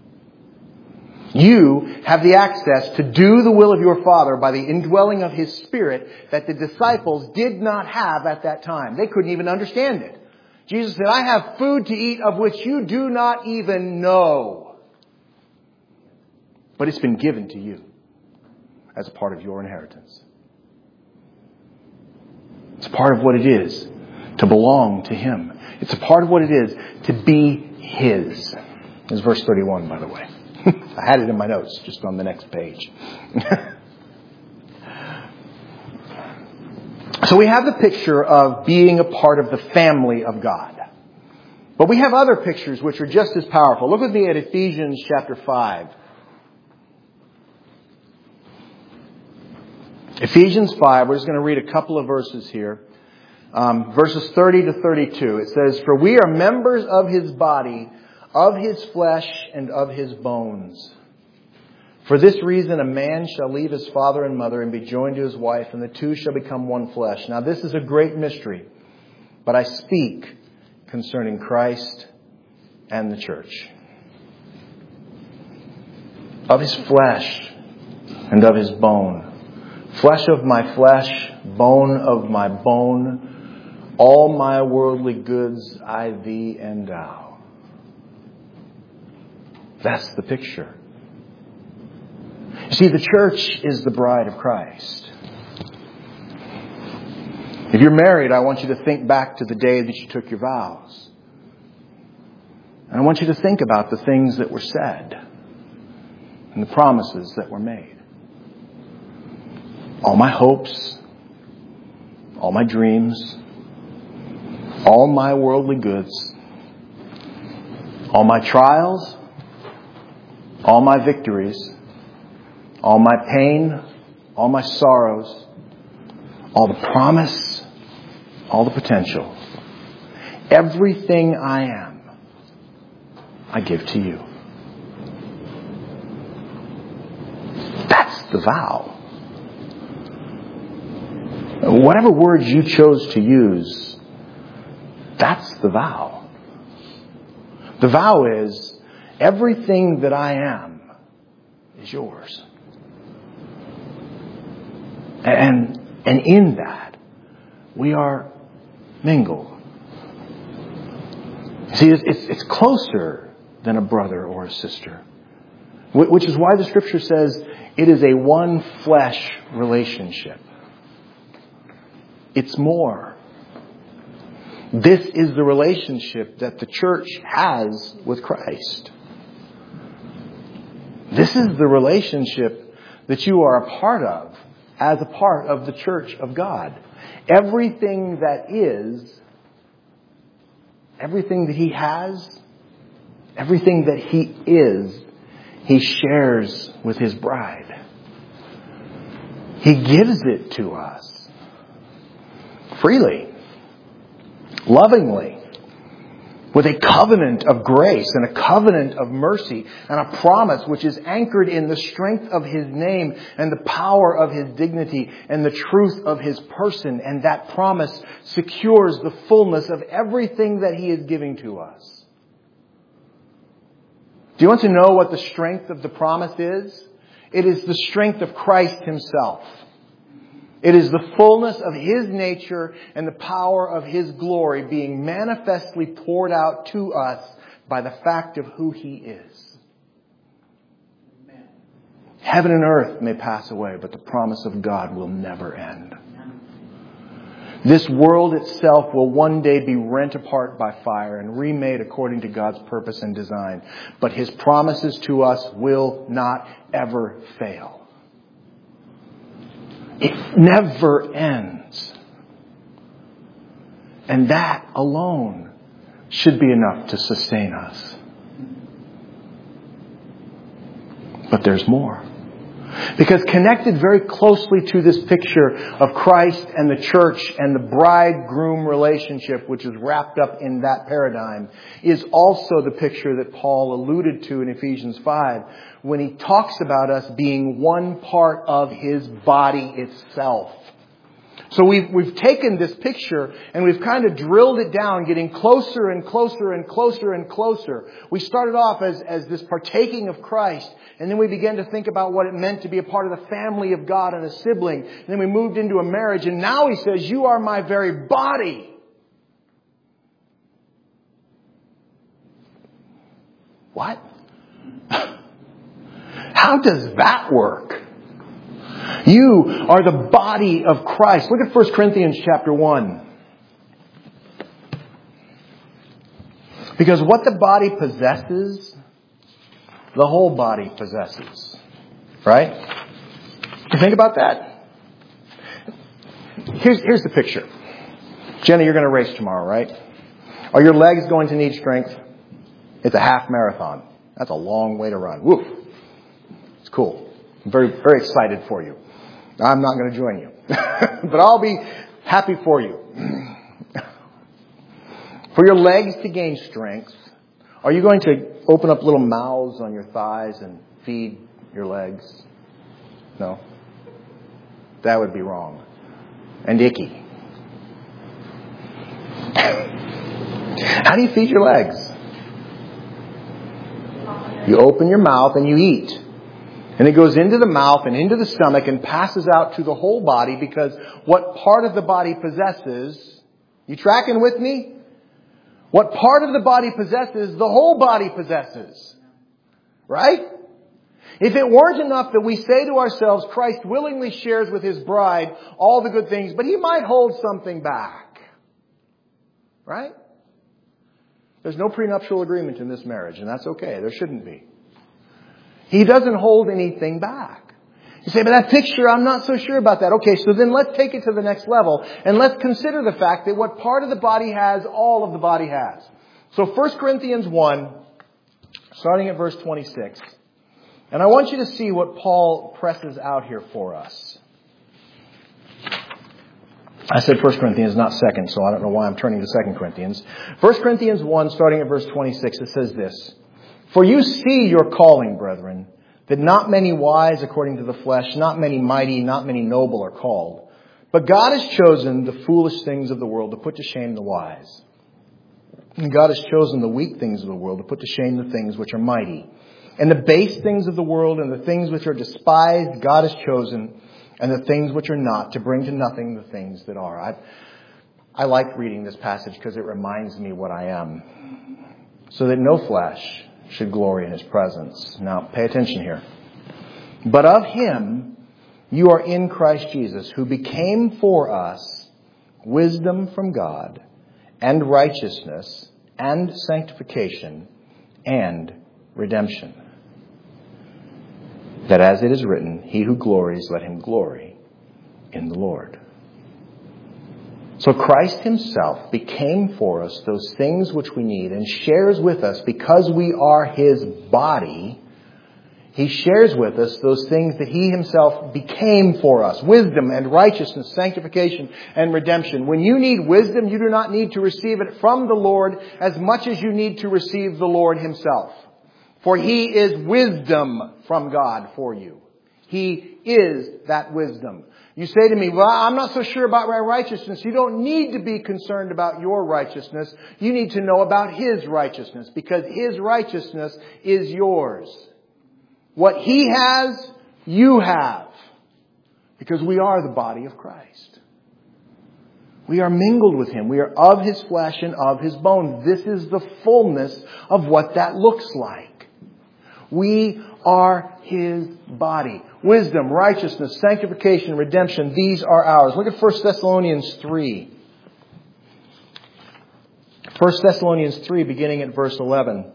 You have the access to do the will of your Father by the indwelling of His Spirit that the disciples did not have at that time. They couldn't even understand it. Jesus said, I have food to eat of which you do not even know. But it's been given to you as a part of your inheritance. It's part of what it is to belong to Him. It's a part of what it is to be His. This is verse 31, by the way. I had it in my notes, just on the next page. So we have the picture of being a part of the family of God. But we have other pictures which are just as powerful. Look with me at Ephesians chapter 5. Ephesians 5, we're just going to read a couple of verses here. Verses 30 to 32. It says, "For we are members of His body, of His flesh, and of His bones. For this reason a man shall leave his father and mother and be joined to his wife, and the two shall become one flesh. Now this is a great mystery, but I speak concerning Christ and the church. Of His flesh and of His bone. Flesh of my flesh, bone of my bone. All my worldly goods I thee endow." That's the picture. You see, the church is the bride of Christ. If you're married, I want you to think back to the day that you took your vows. And I want you to think about the things that were said and the promises that were made. All my hopes, all my dreams, all my worldly goods, all my trials, all my victories, all my pain, all my sorrows, all the promise, all the potential. Everything I am, I give to you. That's the vow. Whatever words you chose to use, that's the vow. The vow is, everything that I am is yours. And in that, we are mingled. See, it's closer than a brother or a sister. Which is why the Scripture says it is a one flesh relationship. It's more. This is the relationship that the church has with Christ. This is the relationship that you are a part of as a part of the church of God. Everything that is, everything that He has, everything that He is, He shares with His bride. He gives it to us freely, lovingly, with a covenant of grace and a covenant of mercy and a promise which is anchored in the strength of His name and the power of His dignity and the truth of His person. And that promise secures the fullness of everything that He is giving to us. Do you want to know what the strength of the promise is? It is the strength of Christ Himself. It is the fullness of His nature and the power of His glory being manifestly poured out to us by the fact of who He is. Amen. Heaven and earth may pass away, but the promise of God will never end. This world itself will one day be rent apart by fire and remade according to God's purpose and design. But His promises to us will not ever fail. It never ends. And that alone should be enough to sustain us. But there's more. Because connected very closely to this picture of Christ and the church and the bride-groom relationship, which is wrapped up in that paradigm, is also the picture that Paul alluded to in Ephesians 5 when he talks about us being one part of His body itself. So we've taken this picture and we've kind of drilled it down, getting closer and closer and closer and closer. We started off as this partaking of Christ, and then we began to think about what it meant to be a part of the family of God and a sibling. And then we moved into a marriage, and now He says, "You are my very body." What? How does that work? You are the body of Christ. Look at 1 Corinthians chapter 1. Because what the body possesses the whole body possesses. Right? You think about that? Here's the picture. Jenny, you're going to race tomorrow, right? Are your legs going to need strength? It's a half marathon. That's a long way to run. Woof. It's cool. I'm very, very excited for you. I'm not going to join you. But I'll be happy for you. For your legs to gain strength, are you going to open up little mouths on your thighs and feed your legs? No. That would be wrong. And icky. How do you feed your legs? You open your mouth and you eat. And it goes into the mouth and into the stomach and passes out to the whole body, because what part of the body possesses, you tracking with me? What part of the body possesses, the whole body possesses. Right? If it weren't enough that we say to ourselves, Christ willingly shares with His bride all the good things, but He might hold something back. Right? There's no prenuptial agreement in this marriage, and that's okay. There shouldn't be. He doesn't hold anything back. You say, but that picture, I'm not so sure about that. Okay, so then let's take it to the next level, and let's consider the fact that what part of the body has, all of the body has. So 1 Corinthians 1, starting at verse 26. And I want you to see what Paul presses out here for us. I said 1 Corinthians, not 2nd, so I don't know why I'm turning to 2 Corinthians. 1 Corinthians 1, starting at verse 26, it says this. For you see your calling, brethren, that not many wise according to the flesh, not many mighty, not many noble are called. But God has chosen the foolish things of the world to put to shame the wise. And God has chosen the weak things of the world to put to shame the things which are mighty. And the base things of the world and the things which are despised, God has chosen, and the things which are not, to bring to nothing the things that are. I like reading this passage because it reminds me what I am. So that no flesh should glory in His presence. Now, pay attention here. But of Him you are in Christ Jesus, who became for us wisdom from God, and righteousness, and sanctification, and redemption. That as it is written, he who glories, let him glory in the Lord. So Christ Himself became for us those things which we need, and shares with us, because we are His body, He shares with us those things that He Himself became for us. Wisdom and righteousness, sanctification and redemption. When you need wisdom, you do not need to receive it from the Lord as much as you need to receive the Lord Himself. For He is wisdom from God for you. He is that wisdom. You say to me, well, I'm not so sure about my righteousness. You don't need to be concerned about your righteousness. You need to know about His righteousness, because His righteousness is yours. What He has, you have. Because we are the body of Christ. We are mingled with Him. We are of His flesh and of His bone. This is the fullness of what that looks like. We are His body. Wisdom, righteousness, sanctification, redemption, these are ours. Look at 1 Thessalonians 3. 1 Thessalonians 3, beginning at verse 11.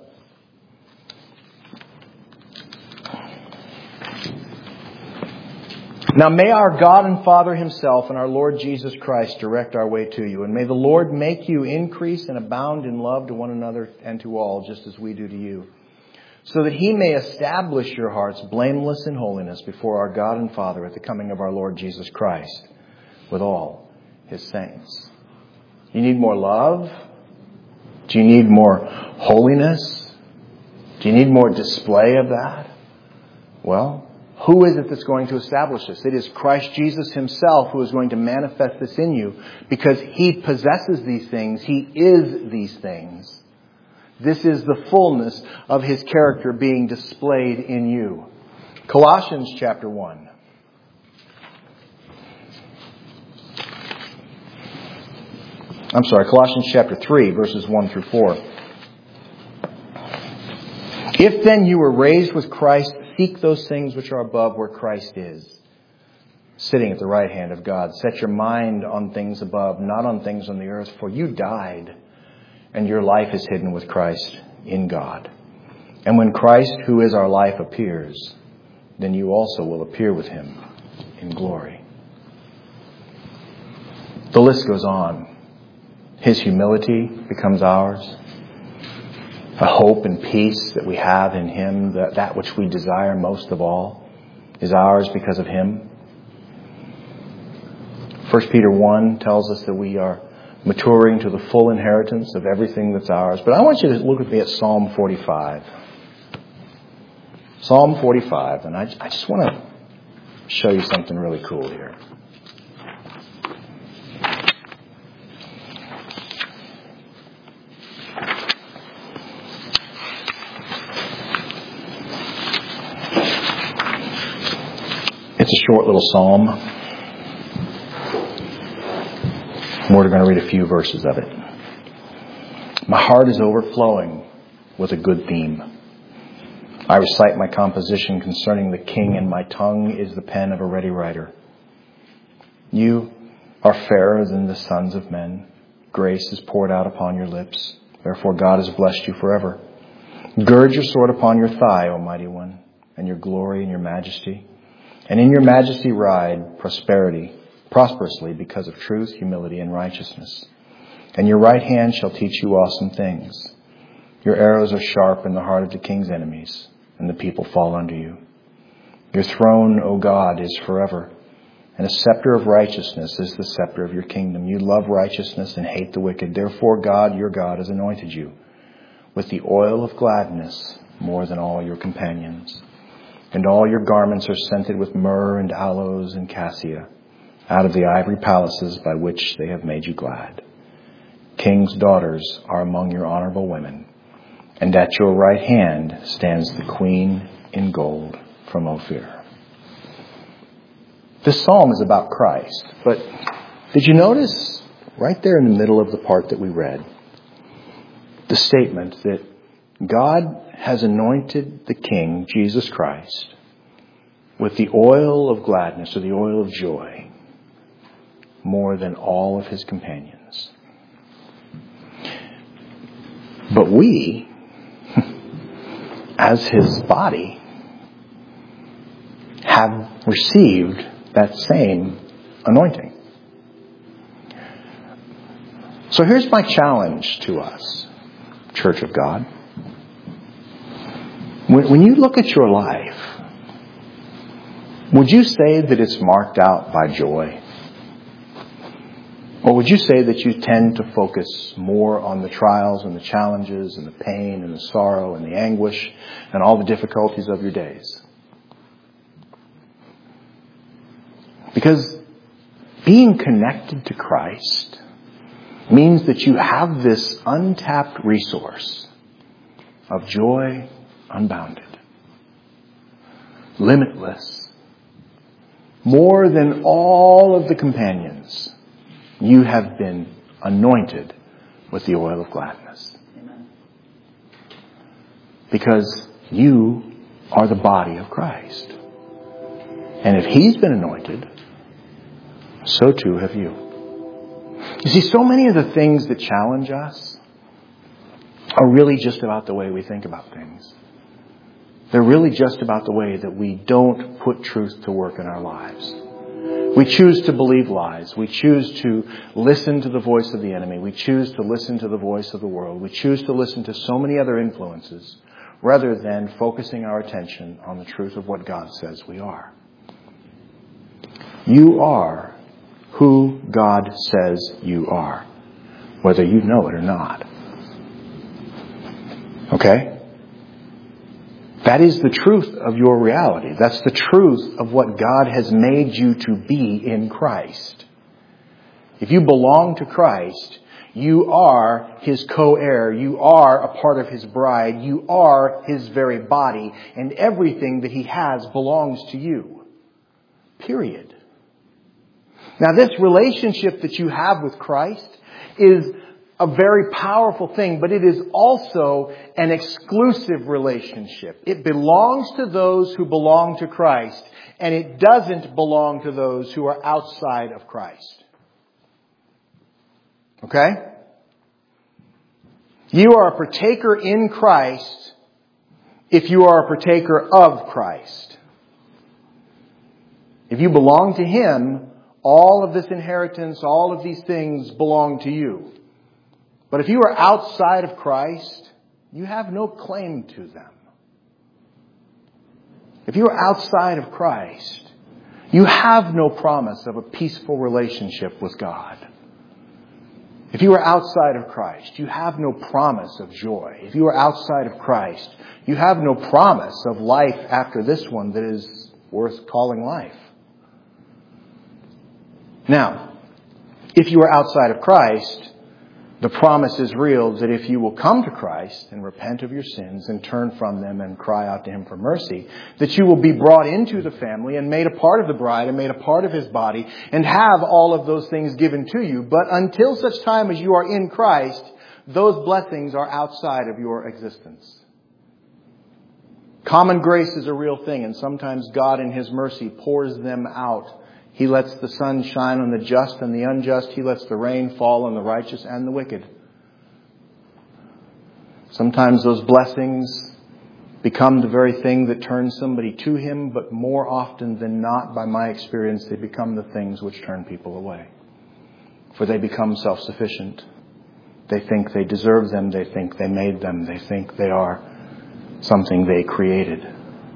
Now may our God and Father Himself and our Lord Jesus Christ direct our way to you. And may the Lord make you increase and abound in love to one another and to all, just as we do to you. So that He may establish your hearts blameless in holiness before our God and Father at the coming of our Lord Jesus Christ with all His saints. You need more love? Do you need more holiness? Do you need more display of that? Well, who is it that's going to establish this? It is Christ Jesus Himself who is going to manifest this in you, because He possesses these things. He is these things. This is the fullness of His character being displayed in you. Colossians chapter 1. Colossians chapter 3, verses 1 through 4. If then you were raised with Christ, seek those things which are above, where Christ is, sitting at the right hand of God. Set your mind on things above, not on things on the earth, for you died, and your life is hidden with Christ in God. And when Christ, who is our life, appears, then you also will appear with him in glory. The list goes on. His humility becomes ours. A hope and peace that we have in him, that which we desire most of all, is ours because of him. 1 Peter 1 tells us that we are maturing to the full inheritance of everything that's ours. But I want you to look with me at Psalm 45. Psalm 45, and I just want to show you something really cool here. It's a short little psalm. We're going to read a few verses of it. My heart is overflowing with a good theme. I recite my composition concerning the King, and my tongue is the pen of a ready writer. You are fairer than the sons of men. Grace is poured out upon your lips. Therefore God has blessed you forever. Gird your sword upon your thigh, O mighty one, and your glory and your majesty. And in your majesty ride prosperously because of truth, humility, and righteousness. And your right hand shall teach you awesome things. Your arrows are sharp in the heart of the king's enemies, and the people fall under you. Your throne, O God, is forever, and a scepter of righteousness is the scepter of your kingdom. You love righteousness and hate the wicked. Therefore God, your God, has anointed you with the oil of gladness more than all your companions. And all your garments are scented with myrrh and aloes and cassia, out of the ivory palaces by which they have made you glad. King's daughters are among your honorable women, and at your right hand stands the queen in gold from Ophir. This psalm is about Christ, but did you notice right there in the middle of the part that we read, the statement that God has anointed the King, Jesus Christ, with the oil of gladness or the oil of joy more than all of his companions. But we, as his body, have received that same anointing. So here's my challenge to us, Church of God. When you look at your life, would you say that it's marked out by joy? Or would you say that you tend to focus more on the trials and the challenges and the pain and the sorrow and the anguish and all the difficulties of your days? Because being connected to Christ means that you have this untapped resource of joy unbounded, limitless, more than all of the companions. You have been anointed with the oil of gladness. Amen. Because you are the body of Christ. And if he's been anointed, so too have you. You see, so many of the things that challenge us are really just about the way we think about things. They're really just about the way that we don't put truth to work in our lives. We choose to believe lies. We choose to listen to the voice of the enemy. We choose to listen to the voice of the world. We choose to listen to so many other influences rather than focusing our attention on the truth of what God says we are. You are who God says you are, whether you know it or not. Okay? That is the truth of your reality. That's the truth of what God has made you to be in Christ. If you belong to Christ, you are his co-heir. You are a part of his bride. You are his very body. And everything that he has belongs to you. Period. Now, this relationship that you have with Christ is a very powerful thing, but it is also an exclusive relationship. It belongs to those who belong to Christ, and it doesn't belong to those who are outside of Christ. Okay? You are a partaker in Christ if you are a partaker of Christ. If you belong to Him, all of this inheritance, all of these things belong to you. But if you are outside of Christ, you have no claim to them. If you are outside of Christ, you have no promise of a peaceful relationship with God. If you are outside of Christ, you have no promise of joy. If you are outside of Christ, you have no promise of life after this one that is worth calling life. Now, if you are outside of Christ, the promise is real that if you will come to Christ and repent of your sins and turn from them and cry out to Him for mercy, that you will be brought into the family and made a part of the bride and made a part of His body and have all of those things given to you. But until such time as you are in Christ, those blessings are outside of your existence. Common grace is a real thing, and sometimes God in His mercy pours them out. He lets the sun shine on the just and the unjust. He lets the rain fall on the righteous and the wicked. Sometimes those blessings become the very thing that turns somebody to Him, but more often than not, by my experience, they become the things which turn people away. For they become self-sufficient. They think they deserve them. They think they made them. They think they are something they created.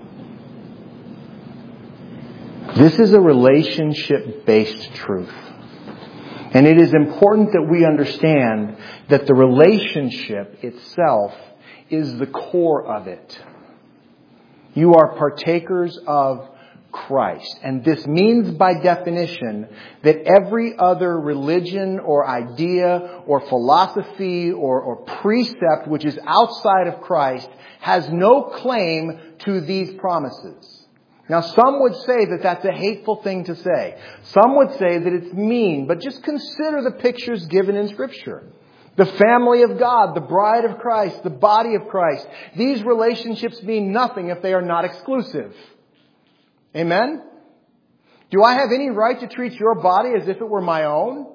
This is a relationship-based truth. And it is important that we understand that the relationship itself is the core of it. You are partakers of Christ. And this means by definition that every other religion or idea or philosophy or precept which is outside of Christ has no claim to these promises. Now, some would say that that's a hateful thing to say. Some would say that it's mean. But just consider the pictures given in Scripture. The family of God, the bride of Christ, the body of Christ. These relationships mean nothing if they are not exclusive. Amen? Do I have any right to treat your body as if it were my own?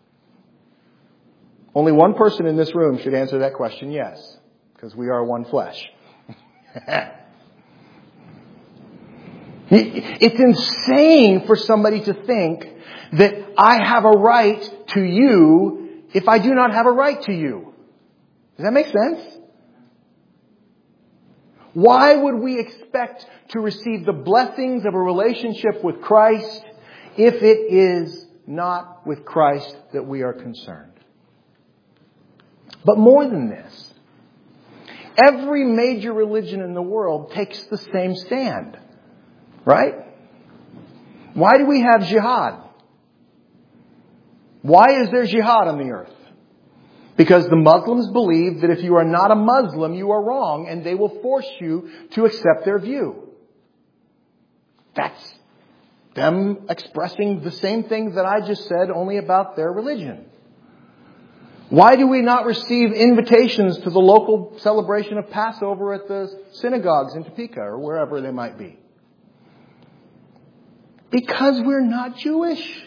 Only one person in this room should answer that question, yes. Because we are one flesh. It's insane for somebody to think that I have a right to you if I do not have a right to you. Does that make sense? Why would we expect to receive the blessings of a relationship with Christ if it is not with Christ that we are concerned? But more than this, every major religion in the world takes the same stand. Right? Why do we have jihad? Why is there jihad on the earth? Because the Muslims believe that if you are not a Muslim, you are wrong, and they will force you to accept their view. That's them expressing the same thing that I just said, only about their religion. Why do we not receive invitations to the local celebration of Passover at the synagogues in Topeka or wherever they might be? Because we're not Jewish.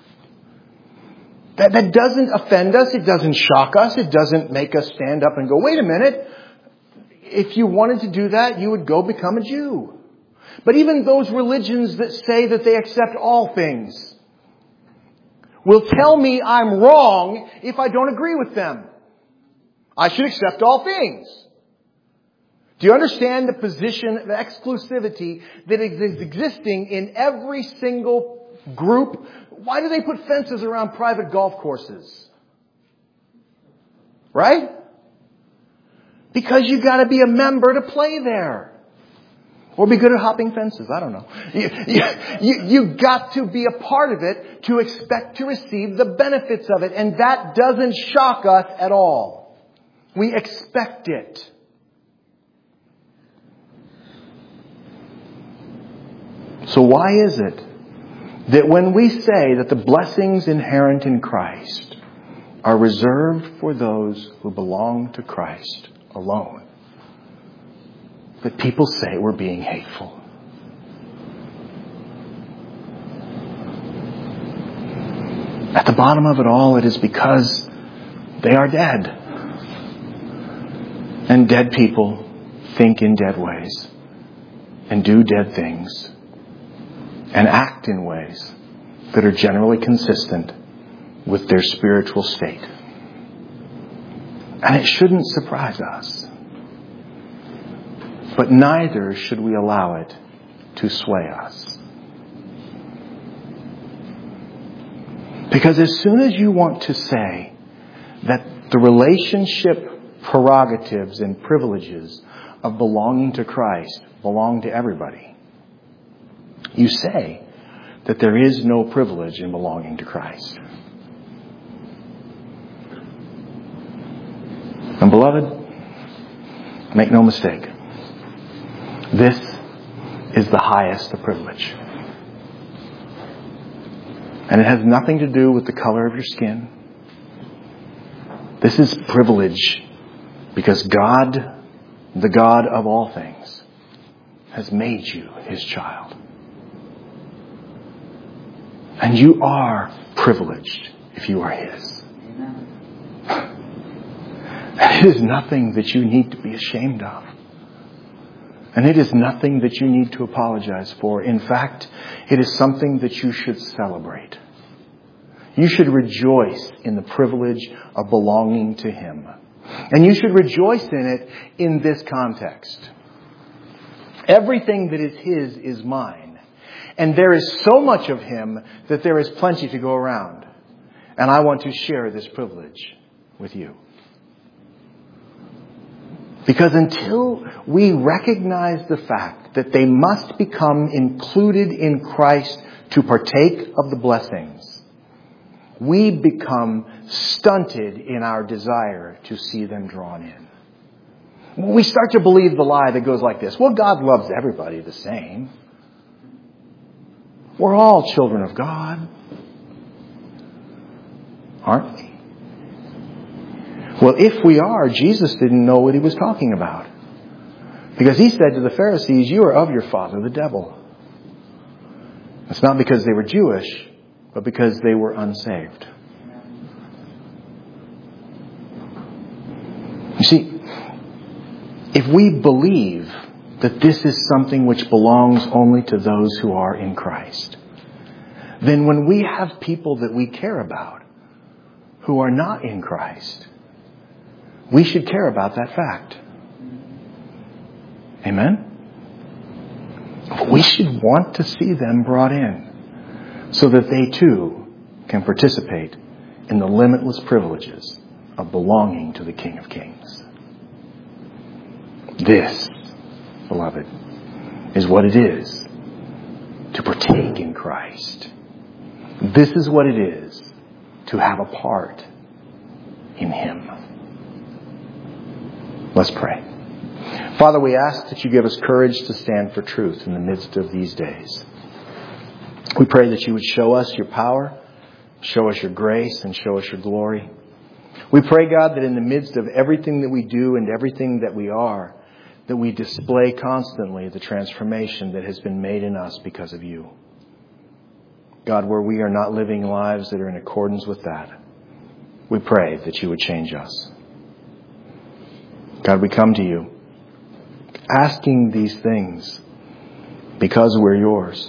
That doesn't offend us. It doesn't shock us. It doesn't make us stand up and go, wait a minute. If you wanted to do that, you would go become a Jew. But even those religions that say that they accept all things will tell me I'm wrong if I don't agree with them. I should accept all things. Do you understand the position of exclusivity that is existing in every single group? Why do they put fences around private golf courses? Right? Because you got to be a member to play there. Or be good at hopping fences. I don't know. You got to be a part of it to expect to receive the benefits of it. And that doesn't shock us at all. We expect it. So why is it that when we say that the blessings inherent in Christ are reserved for those who belong to Christ alone, that people say we're being hateful? At the bottom of it all, it is because they are dead. And dead people think in dead ways and do dead things and act in ways that are generally consistent with their spiritual state. And it shouldn't surprise us. But neither should we allow it to sway us. Because as soon as you want to say that the relationship prerogatives and privileges of belonging to Christ belong to everybody, you say that there is no privilege in belonging to Christ. And beloved, make no mistake, this is the highest of privilege. And it has nothing to do with the color of your skin. This is privilege because God, the God of all things, has made you His child. And you are privileged if you are His. And it is nothing that you need to be ashamed of. And it is nothing that you need to apologize for. In fact, it is something that you should celebrate. You should rejoice in the privilege of belonging to Him. And you should rejoice in it in this context. Everything that is His is mine. And there is so much of Him that there is plenty to go around. And I want to share this privilege with you. Because until we recognize the fact that they must become included in Christ to partake of the blessings, we become stunted in our desire to see them drawn in. We start to believe the lie that goes like this. Well, God loves everybody the same. We're all children of God, aren't we? Well, if we are, Jesus didn't know what He was talking about. Because He said to the Pharisees, you are of your father, the devil. It's not because they were Jewish, but because they were unsaved. You see, if we believe that this is something which belongs only to those who are in Christ, then when we have people that we care about who are not in Christ, we should care about that fact. Amen? We should want to see them brought in so that they too can participate in the limitless privileges of belonging to the King of Kings. This, beloved, is what it is to partake in Christ. This is what it is to have a part in Him. Let's pray. Father, we ask that you give us courage to stand for truth in the midst of these days. We pray that you would show us your power, show us your grace, and show us your glory. We pray, God, that in the midst of everything that we do and everything that we are, that we display constantly the transformation that has been made in us because of you. God, where we are not living lives that are in accordance with that, we pray that you would change us. God, we come to you asking these things because we're yours.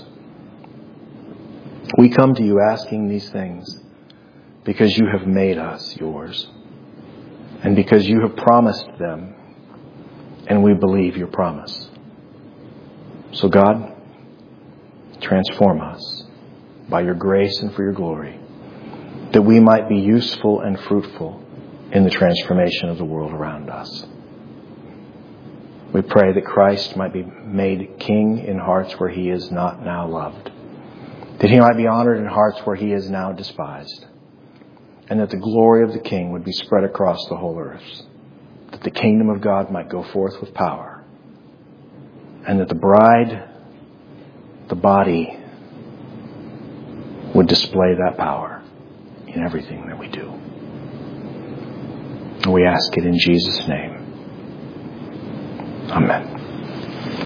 We come to you asking these things because you have made us yours and because you have promised them, and we believe your promise. So God, transform us by your grace and for your glory, that we might be useful and fruitful in the transformation of the world around us. We pray that Christ might be made King in hearts where He is not now loved, that He might be honored in hearts where He is now despised, and that the glory of the King would be spread across the whole earth, that the kingdom of God might go forth with power, and that the bride, the body, would display that power in everything that we do. And we ask it in Jesus' name. Amen.